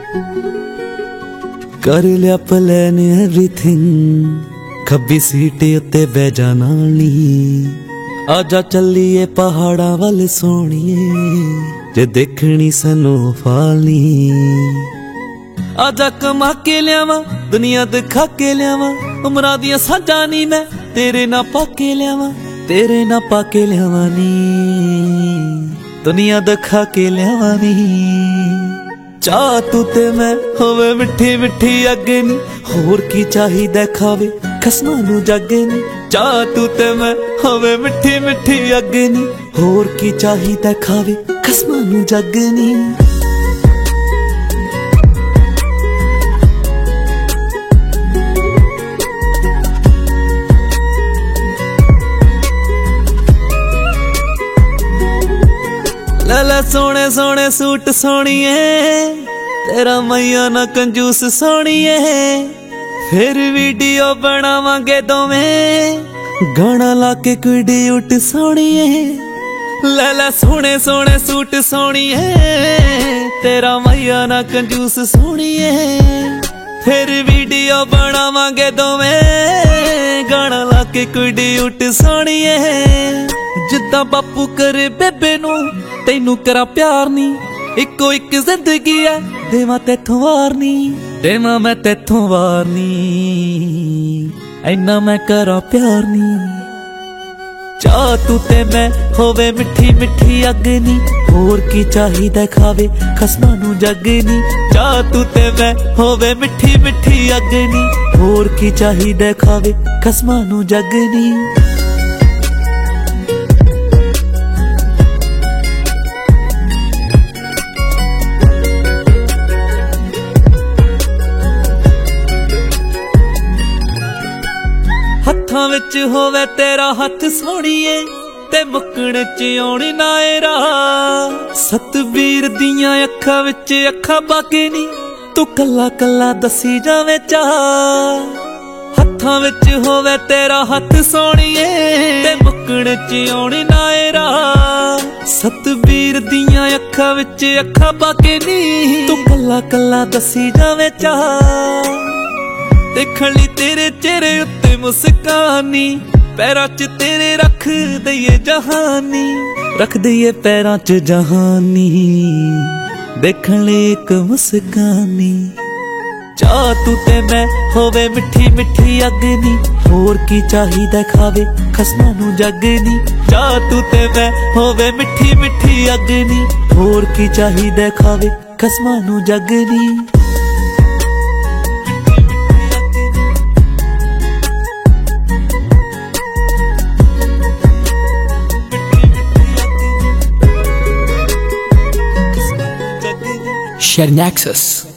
कर लिया plan everything, खब्बी seat उत्ते बह जा नानी। आजा चलीए पहाड़ा वाल सोहणीए, जे देखनी स्नोफॉल नी। आजा कमा के लियावा दुनिया दिखा के लियावा, उमरां दियां साजां नी मैं तेरे ना पाके लियावा, तेरे ना पाके लियावा नी, दुनिया दिखा के लियावा नी। चाह तू ते मैं होवे मिठी मिठी अगे नी, होर की चाहिदा खावे खसमां नू जगे नी। चाह तू ते मैं होवे मिठी मिठी अगे नी, होर की चाहिदा खावे खसमां नू जगे नी। लै सोने सोने सूट सोहणीए, तेरा मैया ना कंजूस सोहणीए। फिर वीडियो बनावांगे दोवें, गाना ला के कुड़ी उठ सोहणीए। लै सोने सोने सूट सोहणीए, तेरा मैया ना कंजूस सोहणीए। फिर वीडियो बनावांगे दोवें, गाना ला के कुड़ी उठ सोहणीए। जिद्दां बापू करे बेबे नू, तैनू करा प्यार नी। इको इक जिंदगी है, देवां तैथों वार नी, देवां मैं तैथों वार नी, ऐना मैं करा प्यार नी। चाह तू ते मैं होवे मिठी मिठी अगे नी, होर की चाहिदा खावे खसमां नू जगे नी। चाह तू ते मैं होवे मिठी मिठी अगे नी, होर की चाहिदा खावे खसमां नू जगे नी। हत्थां विच होवे तेरा हथ सोहणीए, ते मुक्कण च आउणी ना ए राह। सतबीर दियां अखां विच अखां पाके नी, तू कल्ला कल्ला दसी जावे चाह। हत्थां विच होवे तेरा हथ सोहणीए, ते मुक्कण च आउणी ना ए राह। सतबीर दियां अखां विच अखां पाके नी, तू कल्ला कल्ला दसी जावे चाह। देखण लई तेरे चेहरे उत्ते मुस्कानी, पैरां च तेरे रख दईए जहानी, रख दईए पैरां च जहानी। देखण लई इक मुस्कानी। चाह तू ते मैं होवे मिठी मिठी अगे नी, होर की चाहिदा खावे खसमां नू जगे नी। चाह तू ते मैं होवे मिठी मिठी अगे नी, होर की चाहिदा खावे खसमां नू जगे नी। Share Nexus.